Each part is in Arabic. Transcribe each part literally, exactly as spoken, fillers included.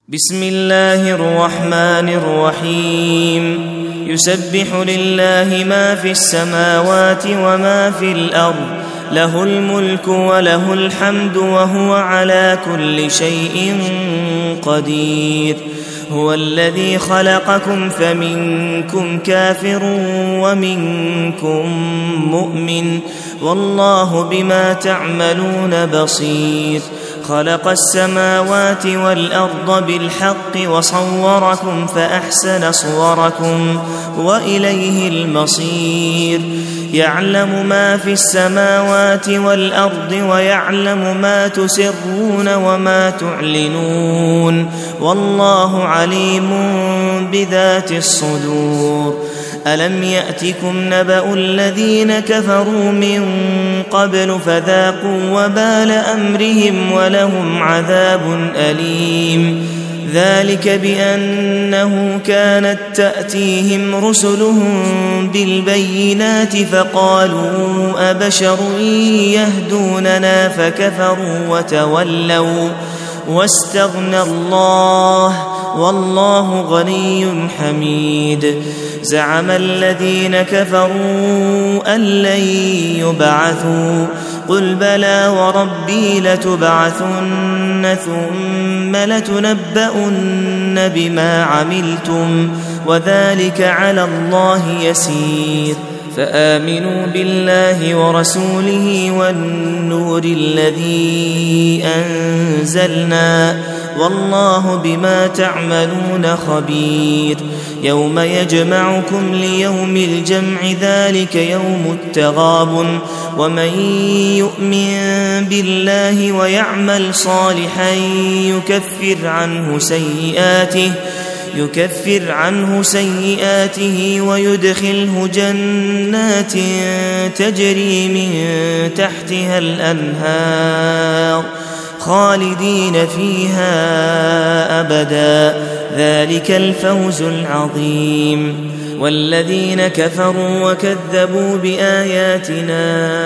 بسم الله الرحمن الرحيم يسبح لله ما في السماوات وما في الأرض له الملك وله الحمد وهو على كل شيء قدير هو الذي خلقكم فمنكم كافر ومنكم مؤمن والله بما تعملون بصير خلق السماوات والأرض بالحق وصوركم فأحسن صوركم وإليه المصير يعلم ما في السماوات والأرض ويعلم ما تسرون وما تعلنون والله عليم بذات الصدور ألم يأتكم نبأ الذين كفروا من قبل فذاقوا وبال أمرهم ولهم عذاب أليم ذلك بأنه كانت تأتيهم رسلهم بالبينات فقالوا أبشر يهدوننا فكفروا وتولوا واستغنى الله والله غني حميد زعم الذين كفروا أن لن يبعثوا قل بلى وربي لتبعثن ثم لتنبؤن بما عملتم وذلك على الله يسير فآمنوا بالله ورسوله والنور الذي أنزلنا والله بما تعملون خبير يوم يجمعكم ليوم الجمع ذلك يوم التغابن ومن يؤمن بالله ويعمل صالحا يكفر عنه سيئاته يكفر عنه سيئاته ويدخله جنات تجري من تحتها الأنهار خالدين فيها أبدا ذلك الفوز العظيم والذين كفروا وكذبوا بآياتنا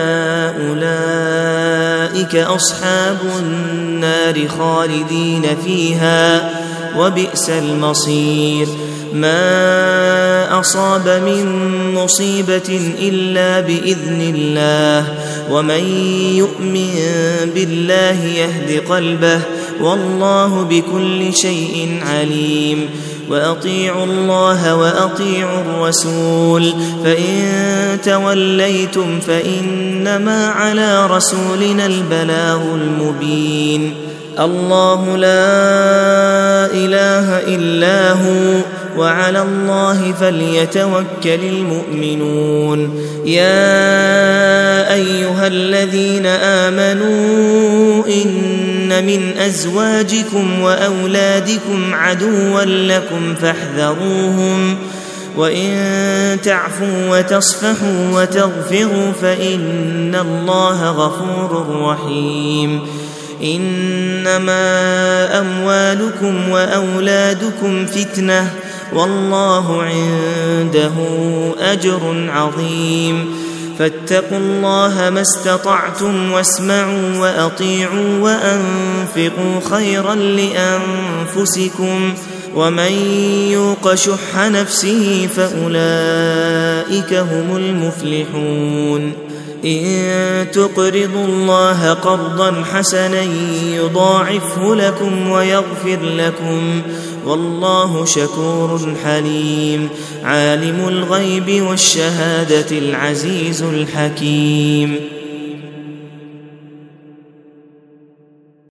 أولئك أصحاب النار خالدين فيها وبئس المصير ما أصاب من مصيبة إلا بإذن الله ومن يؤمن بالله يهد قلبه والله بكل شيء عليم وأطيعوا الله وأطيعوا الرسول فإن توليتم فإنما على رسولنا البلاغ المبين الله لا إله إلا هو وعلى الله فليتوكل المؤمنون يا أيها الذين آمنوا إن من أزواجكم وأولادكم عدوا لكم فاحذروهم وإن تعفوا وتصفحوا وتغفروا فإن الله غفور رحيم إنما أموالكم وأولادكم فتنة والله عنده أجر عظيم فاتقوا الله ما استطعتم واسمعوا وأطيعوا وأنفقوا خيرا لأنفسكم ومن يوق شح نفسه فأولئك هم المفلحون إن تقرضوا الله قرضا حسنا يضاعفه لكم ويغفر لكم والله شكور حليم عالم الغيب والشهادة العزيز الحكيم